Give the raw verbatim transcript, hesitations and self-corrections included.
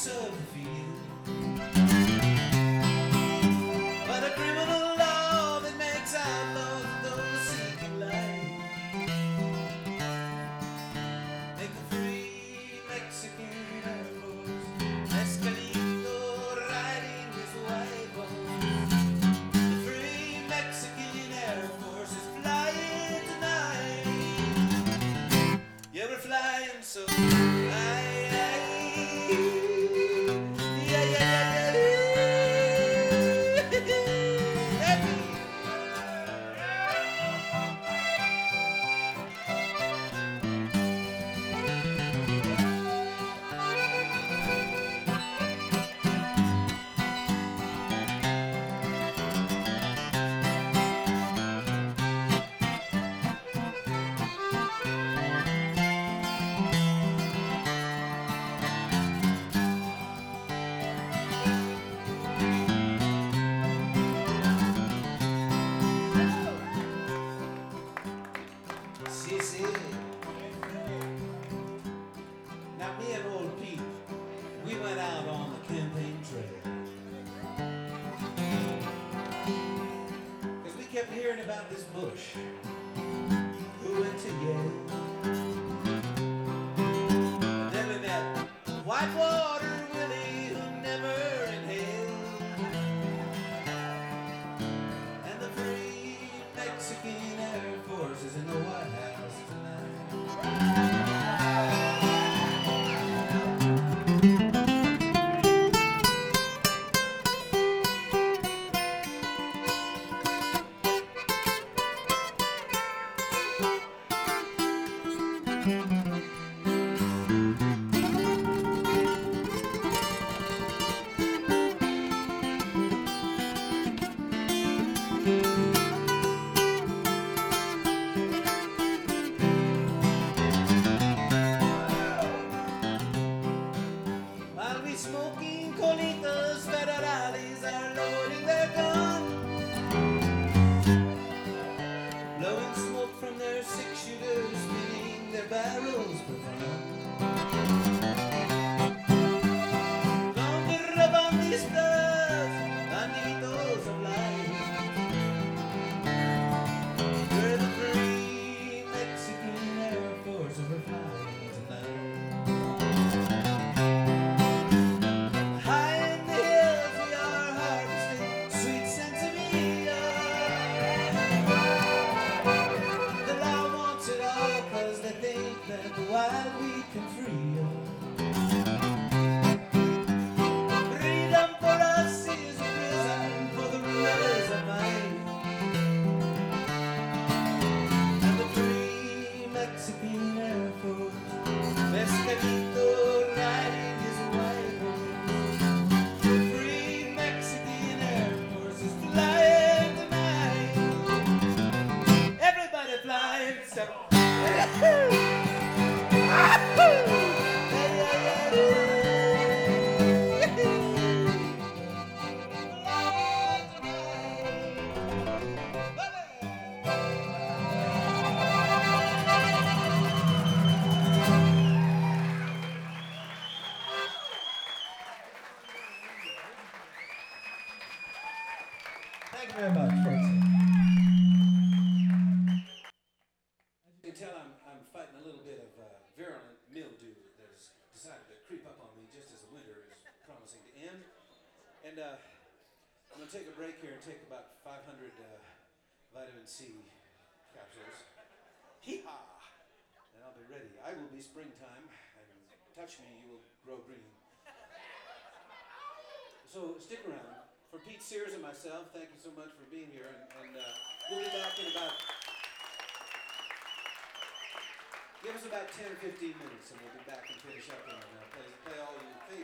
of the field. But a criminal law that makes outlaws of those seeking life. Make the free Mexican Air Force Mescalito riding his white horse. The free Mexican Air Force is flying tonight. Yeah, we're flying so high. See, see. Now me and old Pete, we went out on the campaign trail. Cause we kept hearing about this Bush who went to Yale. And then we met Whitewater Willie who never inhaled. And the free Mexican Air Force is in the White House tonight. While we smoking colitas, federales are loading their gun, blowing smoke from their six-shooters, spinning their barrels for fun. Contrabandistas, banditos of life, we're the free Mexican Air Force overflying tonight. While we can free freedom for us is prison for the rulers of might. And the free Mexican Air Force Mescalito riding his white horse. The free Mexican Air Force is flying tonight. Everybody flying so Thank you very much, folks. As you can tell, I'm, I'm fighting a little bit of uh, virulent mildew that has decided to creep up on me just as the winter is promising to end. And uh, I'm going to take a break here and take about five hundred uh, vitamin C capsules. Hee-haw! And I'll be ready. I will be springtime, and touch me, you will grow green. So stick around. For Pete Sears and myself, thank you so much for being here, and, and uh, we'll be back in about, give us about ten or fifteen minutes, and we'll be back and finish up and uh, play, play all you